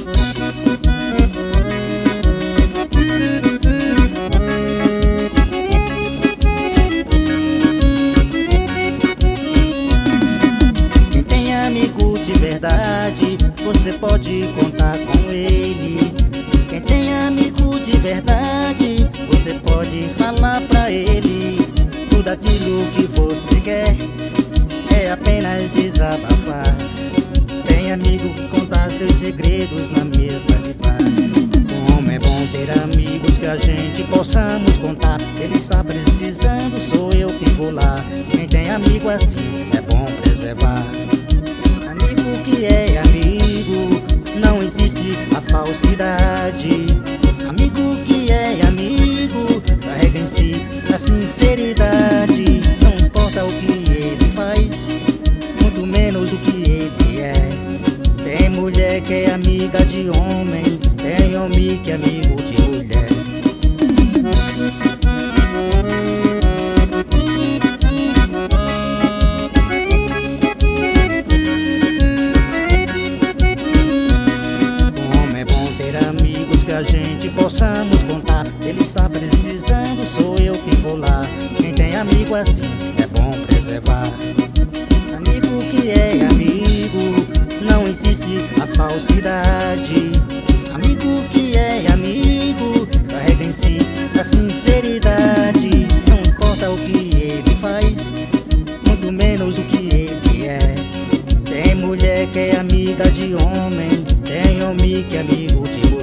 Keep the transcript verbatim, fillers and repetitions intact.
Quem tem amigo de verdade, você pode contar com ele. Quem tem amigo de verdade, você pode falar pra ele tudo aquilo que você quer, é apenas desabafar. Tem amigo que conta seus segredos na mesa de bar. Como é bom ter amigos que a gente possamos contar. Se ele está precisando, sou eu quem vou lá. Quem tem amigo assim, é bom preservar. Amigo que é amigo, não existe a falsidade. Amigo que é amigo, carrega em si a sinceridade. Não importa o que ele faz, muito menos o que ele é. Tem mulher que é amiga de homem, tem homem que é amigo de mulher. Como é bom ter amigos que a gente possamos contar. Se ele está precisando, sou eu quem vou lá. Quem tem amigo assim, é bom preservar. Amigo que é amigo, não existe a falsidade. Amigo que é amigo, carrega em si a sinceridade. Não importa o que ele faz, muito menos o que ele é. Tem mulher que é amiga de homem, tem homem que é amigo de mulher.